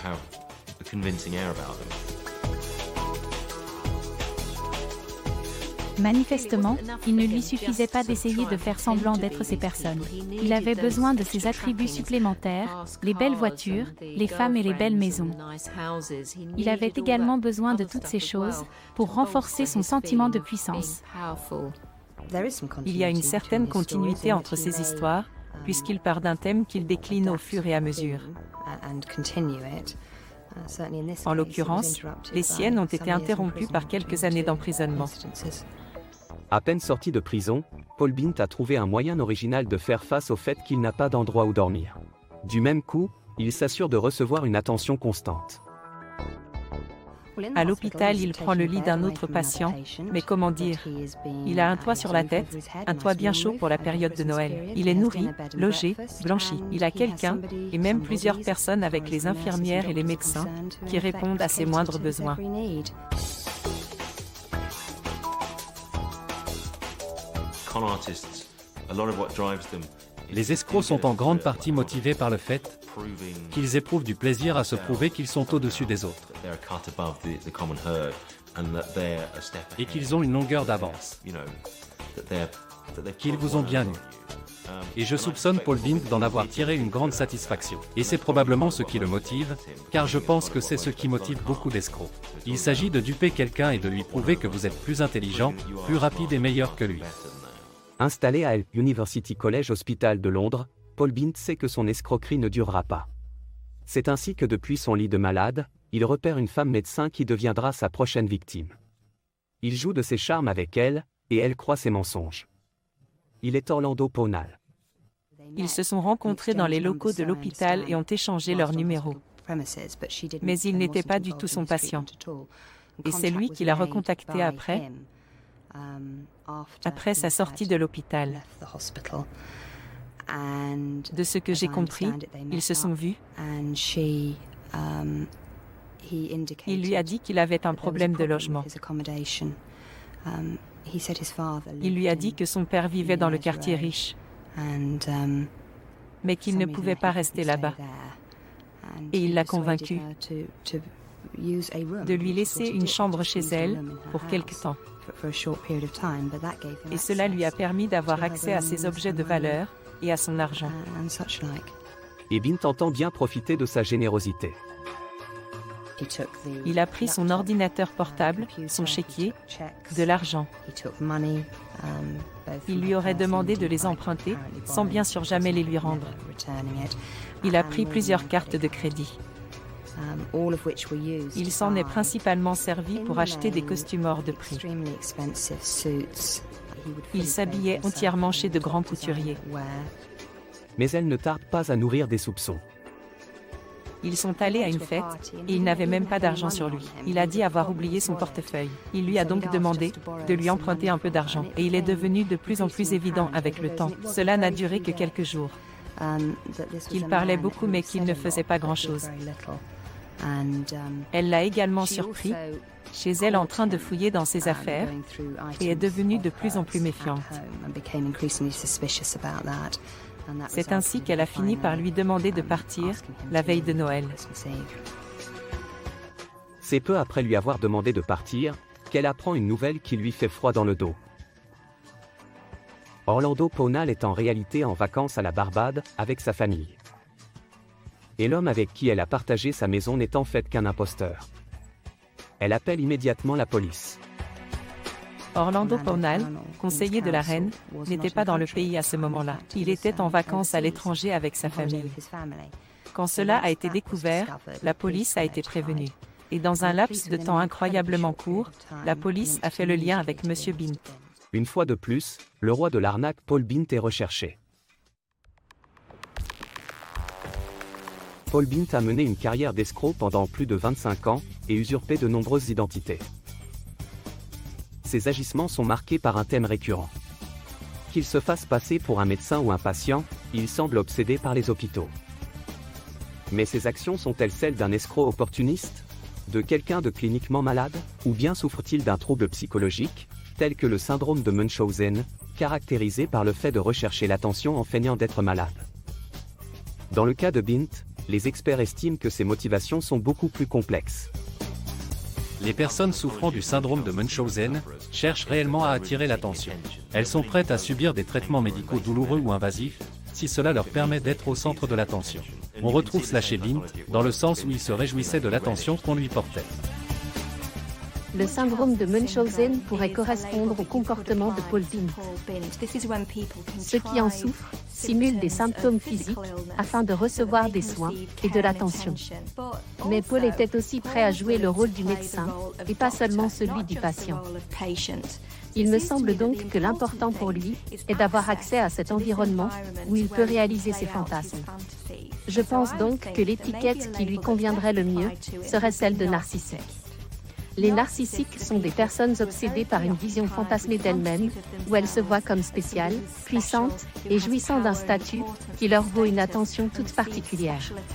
Manifestement, il ne lui suffisait pas d'essayer de faire semblant d'être ces personnes. Il avait besoin de ces attributs supplémentaires, les belles voitures, les femmes et les belles maisons. Il avait également besoin de toutes ces choses pour renforcer son sentiment de puissance. Il y a une certaine continuité entre ces histoires, puisqu'il part d'un thème qu'il décline au fur et à mesure. En l'occurrence, les siennes ont été interrompues par quelques années d'emprisonnement. À peine sorti de prison, Paul Bint a trouvé un moyen original de faire face au fait qu'il n'a pas d'endroit où dormir. Du même coup, il s'assure de recevoir une attention constante. À l'hôpital, il prend le lit d'un autre patient, mais comment dire? Il a un toit sur la tête, un toit bien chaud pour la période de Noël. Il est nourri, logé, blanchi. Il a quelqu'un, et même plusieurs personnes avec les infirmières et les médecins, qui répondent à ses moindres besoins. Les escrocs sont en grande partie motivés par le fait qu'ils éprouvent du plaisir à se prouver qu'ils sont au-dessus des autres et qu'ils ont une longueur d'avance, qu'ils vous ont bien eu. Et je soupçonne Paul Bint d'en avoir tiré une grande satisfaction. Et c'est probablement ce qui le motive, car je pense que c'est ce qui motive beaucoup d'escrocs. Il s'agit de duper quelqu'un et de lui prouver que vous êtes plus intelligent, plus rapide et meilleur que lui. Installé à University College Hospital de Londres, Paul Bint sait que son escroquerie ne durera pas. C'est ainsi que depuis son lit de malade, il repère une femme médecin qui deviendra sa prochaine victime. Il joue de ses charmes avec elle, et elle croit ses mensonges. Il est Orlando Pownall. Ils se sont rencontrés dans les locaux de l'hôpital et ont échangé leurs numéros. Mais il n'était pas du tout son patient. Et c'est lui qui l'a recontacté après, après sa sortie de l'hôpital. De ce que j'ai compris, ils se sont vus. Il lui a dit qu'il avait un problème de logement. Il lui a dit que son père vivait dans le quartier riche, mais qu'il ne pouvait pas rester là-bas. Et il l'a convaincu de lui laisser une chambre chez elle pour quelque temps. Et cela lui a permis d'avoir accès à ses objets de valeur et à son argent. Et Bint entend bien profiter de sa générosité. Il a pris son ordinateur portable, son chéquier, de l'argent. Il lui aurait demandé de les emprunter, sans bien sûr jamais les lui rendre. Il a pris plusieurs cartes de crédit. Il s'en est principalement servi pour acheter des costumes hors de prix. Il s'habillait entièrement chez de grands couturiers. Mais elle ne tarde pas à nourrir des soupçons. Ils sont allés à une fête et il n'avait même pas d'argent sur lui. Il a dit avoir oublié son portefeuille. Il lui a donc demandé de lui emprunter un peu d'argent. Et il est devenu de plus en plus évident avec le temps. Cela n'a duré que quelques jours. Qu'il parlait beaucoup mais qu'il ne faisait pas grand-chose. Elle l'a également surpris, chez elle en train de fouiller dans ses affaires, et est devenue de plus en plus méfiante. C'est ainsi qu'elle a fini par lui demander de partir, la veille de Noël. C'est peu après lui avoir demandé de partir, qu'elle apprend une nouvelle qui lui fait froid dans le dos. Orlando Pownall est en réalité en vacances à la Barbade, avec sa famille. Et l'homme avec qui elle a partagé sa maison n'est en fait qu'un imposteur. Elle appelle immédiatement la police. Orlando Pownall, conseiller de la reine, n'était pas dans le pays à ce moment-là. Il était en vacances à l'étranger avec sa famille. Quand cela a été découvert, la police a été prévenue. Et dans un laps de temps incroyablement court, la police a fait le lien avec M. Bint. Une fois de plus, le roi de l'arnaque Paul Bint est recherché. Paul Bint a mené une carrière d'escroc pendant plus de vingt-cinq ans et usurpé de nombreuses identités. Ses agissements sont marqués par un thème récurrent. Qu'il se fasse passer pour un médecin ou un patient, il semble obsédé par les hôpitaux. Mais ses actions sont-elles celles d'un escroc opportuniste? De quelqu'un de cliniquement malade? Ou bien souffre-t-il d'un trouble psychologique, tel que le syndrome de Munchausen, caractérisé par le fait de rechercher l'attention en feignant d'être malade? Dans le cas de Bint, les experts estiment que ses motivations sont beaucoup plus complexes. Les personnes souffrant du syndrome de Munchausen cherchent réellement à attirer l'attention. Elles sont prêtes à subir des traitements médicaux douloureux ou invasifs, si cela leur permet d'être au centre de l'attention. On retrouve cela chez Bint, dans le sens où il se réjouissait de l'attention qu'on lui portait. Le syndrome de Munchausen pourrait correspondre au comportement de Paul Bint. Ceux qui en souffrent simulent des symptômes physiques afin de recevoir des soins et de l'attention. Mais Paul était aussi prêt à jouer le rôle du médecin et pas seulement celui du patient. Il me semble donc que l'important pour lui est d'avoir accès à cet environnement où il peut réaliser ses fantasmes. Je pense donc que l'étiquette qui lui conviendrait le mieux serait celle de narcissique. Les narcissiques sont des personnes obsédées par une vision fantasmée d'elles-mêmes, où elles se voient comme spéciales, puissantes, et jouissant d'un statut qui leur vaut une attention toute particulière.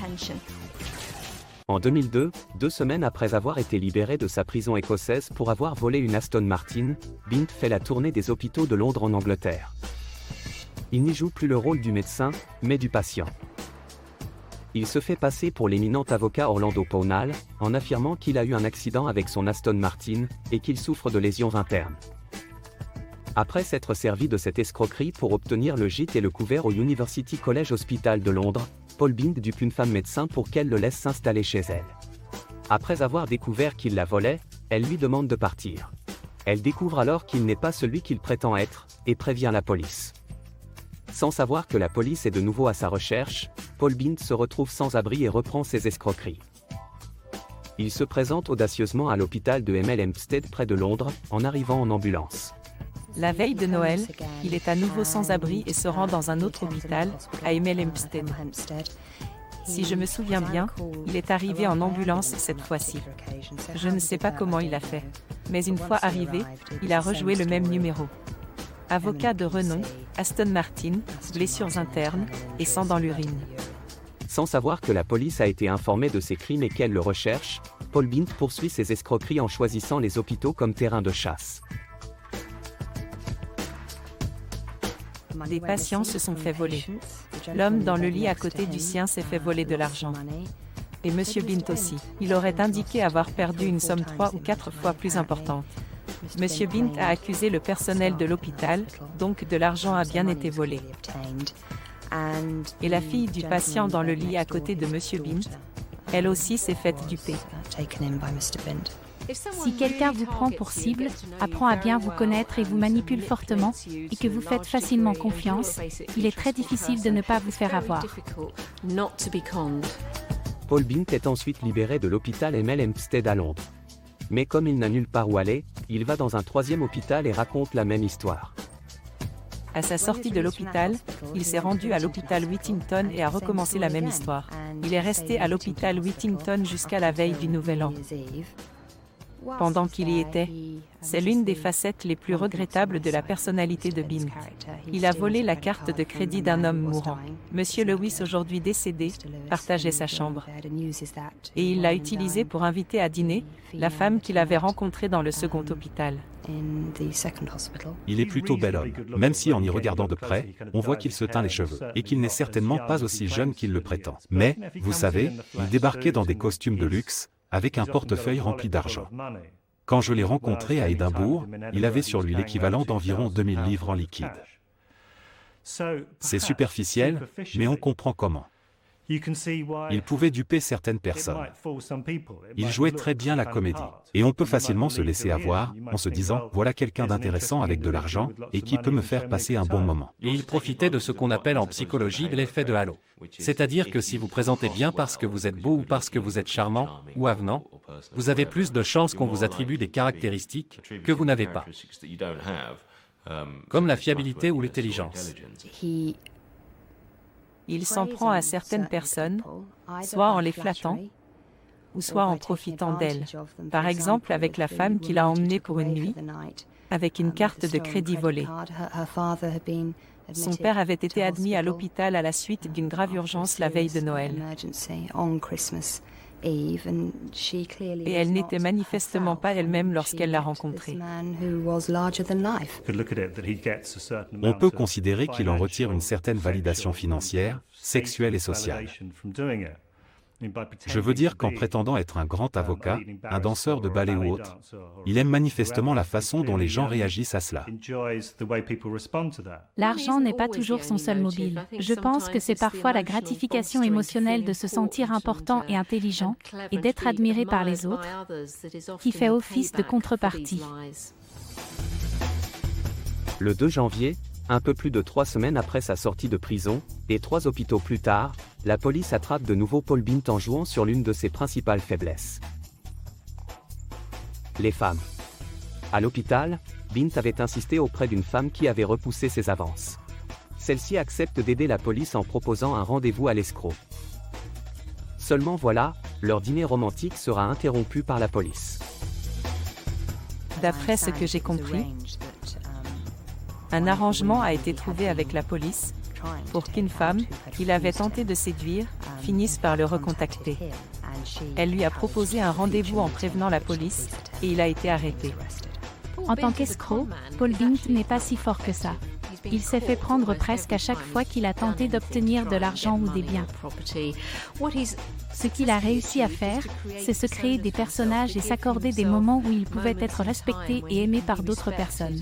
En deux mille deux, deux semaines après avoir été libéré de sa prison écossaise pour avoir volé une Aston Martin, Bint fait la tournée des hôpitaux de Londres en Angleterre. Il n'y joue plus le rôle du médecin, mais du patient. Il se fait passer pour l'éminent avocat Orlando Pownall, en affirmant qu'il a eu un accident avec son Aston Martin, et qu'il souffre de lésions internes. Après s'être servi de cette escroquerie pour obtenir le gîte et le couvert au University College Hospital de Londres, Paul Bint dupe une femme médecin pour qu'elle le laisse s'installer chez elle. Après avoir découvert qu'il la volait, elle lui demande de partir. Elle découvre alors qu'il n'est pas celui qu'il prétend être, et prévient la police. Sans savoir que la police est de nouveau à sa recherche, Paul Bint se retrouve sans abri et reprend ses escroqueries. Il se présente audacieusement à l'hôpital de Hemel Hempstead près de Londres, en arrivant en ambulance. La veille de Noël, il est à nouveau sans abri et se rend dans un autre hôpital, à Hemel Hempstead. Si je me souviens bien, il est arrivé en ambulance cette fois-ci. Je ne sais pas comment il a fait, mais une fois arrivé, il a rejoué le même numéro. Avocat de renom, Aston Martin, blessures internes et sang dans l'urine. Sans savoir que la police a été informée de ses crimes et qu'elle le recherche, Paul Bint poursuit ses escroqueries en choisissant les hôpitaux comme terrain de chasse. Des patients se sont fait voler. L'homme dans le lit à côté du sien s'est fait voler de l'argent. Et M. Bint aussi. Il aurait indiqué avoir perdu une somme trois ou quatre fois plus importante. M. Bint a accusé le personnel de l'hôpital, donc de l'argent a bien été volé. Et la fille du patient dans le lit à côté de M. Bint, elle aussi s'est faite duper. Si quelqu'un vous prend pour cible, apprend à bien vous connaître et vous manipule fortement, et que vous faites facilement confiance, il est très difficile de ne pas vous faire avoir. Paul Bint est ensuite libéré de l'hôpital Hemel Hempstead à Londres. Mais comme il n'a nulle part où aller, il va dans un troisième hôpital et raconte la même histoire. À sa sortie de l'hôpital, il s'est rendu à l'hôpital Whittington et a recommencé la même histoire. Il est resté à l'hôpital Whittington jusqu'à la veille du Nouvel An. Pendant qu'il y était, c'est l'une des facettes les plus regrettables de la personnalité de Bint. Il a volé la carte de crédit d'un homme mourant. Monsieur Lewis, aujourd'hui décédé, partageait sa chambre. Et il l'a utilisée pour inviter à dîner la femme qu'il avait rencontrée dans le second hôpital. Il est plutôt bel homme, même si en y regardant de près, on voit qu'il se teint les cheveux, et qu'il n'est certainement pas aussi jeune qu'il le prétend. Mais, vous savez, il débarquait dans des costumes de luxe, avec un portefeuille rempli d'argent. Quand je l'ai rencontré à Édimbourg, il avait sur lui l'équivalent d'environ deux mille livres en liquide. C'est superficiel, mais on comprend comment. Il pouvait duper certaines personnes. Il jouait très bien la comédie. Et on peut facilement se laisser avoir, en se disant, voilà quelqu'un d'intéressant avec de l'argent, et qui peut me faire passer un bon moment. Et il profitait de ce qu'on appelle en psychologie l'effet de halo. C'est-à-dire que si vous présentez bien parce que vous êtes beau ou parce que vous êtes charmant ou avenant, vous avez plus de chances qu'on vous attribue des caractéristiques que vous n'avez pas, comme la fiabilité ou l'intelligence. Il s'en prend à certaines personnes, soit en les flattant, ou soit en profitant d'elles. Par exemple avec la femme qu'il a emmenée pour une nuit, avec une carte de crédit volée. Son père avait été admis à l'hôpital à la suite d'une grave urgence la veille de Noël. Et elle n'était manifestement pas elle-même lorsqu'elle l'a rencontré. On peut considérer qu'il en retire une certaine validation financière, sexuelle et sociale. Je veux dire qu'en prétendant être un grand avocat, un danseur de ballet ou autre, il aime manifestement la façon dont les gens réagissent à cela. L'argent n'est pas toujours son seul mobile. Je pense que c'est parfois la gratification émotionnelle de se sentir important et intelligent et d'être admiré par les autres qui fait office de contrepartie. Le deux janvier, un peu plus de trois semaines après sa sortie de prison, et trois hôpitaux plus tard, la police attrape de nouveau Paul Bint en jouant sur l'une de ses principales faiblesses. Les femmes. À l'hôpital, Bint avait insisté auprès d'une femme qui avait repoussé ses avances. Celle-ci accepte d'aider la police en proposant un rendez-vous à l'escroc. Seulement voilà, leur dîner romantique sera interrompu par la police. D'après ce que j'ai compris, un arrangement a été trouvé avec la police pour qu'une femme, qu'il avait tenté de séduire, finisse par le recontacter. Elle lui a proposé un rendez-vous en prévenant la police, et il a été arrêté. En tant qu'escroc, Paul Bint n'est pas si fort que ça. Il s'est fait prendre presque à chaque fois qu'il a tenté d'obtenir de l'argent ou des biens. Ce qu'il a réussi à faire, c'est se créer des personnages et s'accorder des moments où il pouvait être respecté et aimé par d'autres personnes.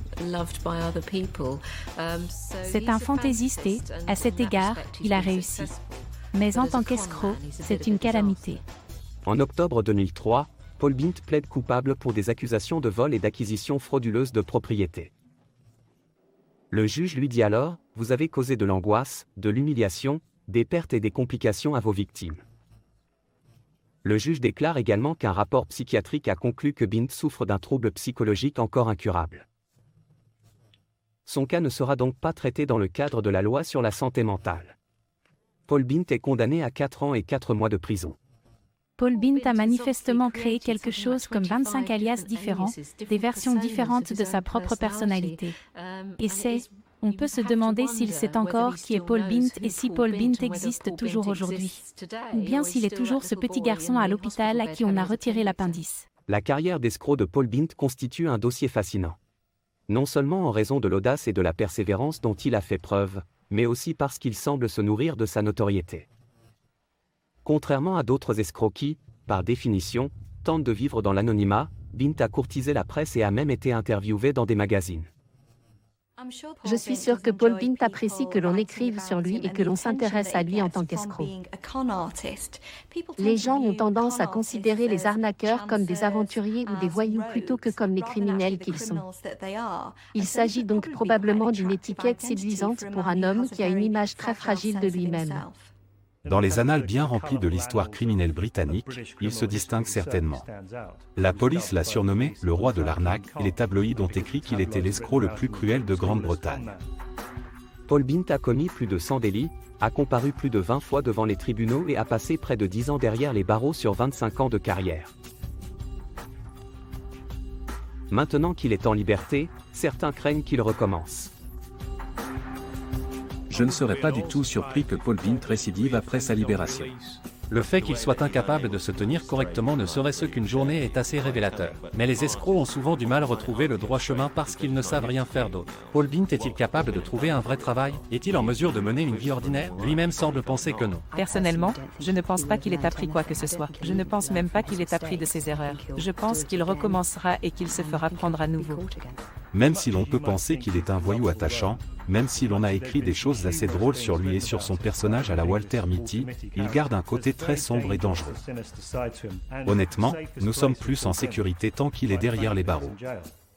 C'est un fantaisiste et, à cet égard, il a réussi. Mais en tant qu'escroc, c'est une calamité. En octobre deux mille trois, Paul Bint plaide coupable pour des accusations de vol et d'acquisition frauduleuse de propriété. Le juge lui dit alors, « Vous avez causé de l'angoisse, de l'humiliation, des pertes et des complications à vos victimes. » Le juge déclare également qu'un rapport psychiatrique a conclu que Bint souffre d'un trouble psychologique encore incurable. Son cas ne sera donc pas traité dans le cadre de la loi sur la santé mentale. Paul Bint est condamné à quatre ans et quatre mois de prison. Paul Bint a manifestement créé quelque chose comme vingt-cinq alias différents, des versions différentes de sa propre personnalité. Et c'est, on peut se demander s'il sait encore qui est Paul Bint et si Paul Bint existe toujours aujourd'hui. Ou bien s'il est toujours ce petit garçon à l'hôpital à qui on a retiré l'appendice. La carrière d'escroc de Paul Bint constitue un dossier fascinant. Non seulement en raison de l'audace et de la persévérance dont il a fait preuve, mais aussi parce qu'il semble se nourrir de sa notoriété. Contrairement à d'autres escrocs qui, par définition, tentent de vivre dans l'anonymat, Bint a courtisé la presse et a même été interviewé dans des magazines. Je suis sûre que Paul Bint apprécie que l'on écrive sur lui et que l'on s'intéresse à lui en tant qu'escroc. Les gens ont tendance à considérer les arnaqueurs comme des aventuriers ou des voyous plutôt que comme les criminels qu'ils sont. Il s'agit donc probablement d'une étiquette séduisante pour un homme qui a une image très fragile de lui-même. Dans les annales bien remplies de l'histoire criminelle britannique, il se distingue certainement. La police l'a surnommé « le roi de l'arnaque » et les tabloïds ont écrit qu'il était l'escroc le plus cruel de Grande-Bretagne. Paul Bint a commis plus de cent délits, a comparu plus de vingt fois devant les tribunaux et a passé près de dix ans derrière les barreaux sur vingt-cinq ans de carrière. Maintenant qu'il est en liberté, certains craignent qu'il recommence. Je ne serais pas du tout surpris que Paul Bint récidive après sa libération. Le fait qu'il soit incapable de se tenir correctement ne serait-ce qu'une journée est assez révélateur. Mais les escrocs ont souvent du mal à retrouver le droit chemin parce qu'ils ne savent rien faire d'autre. Paul Bint est-il capable de trouver un vrai travail? Est-il en mesure de mener une vie ordinaire? Lui-même semble penser que non. Personnellement, je ne pense pas qu'il ait appris quoi que ce soit. Je ne pense même pas qu'il ait appris de ses erreurs. Je pense qu'il recommencera et qu'il se fera prendre à nouveau. Même si l'on peut penser qu'il est un voyou attachant, même si l'on a écrit des choses assez drôles sur lui et sur son personnage à la Walter Mitty, il garde un côté très sombre et dangereux. Honnêtement, nous sommes plus en sécurité tant qu'il est derrière les barreaux.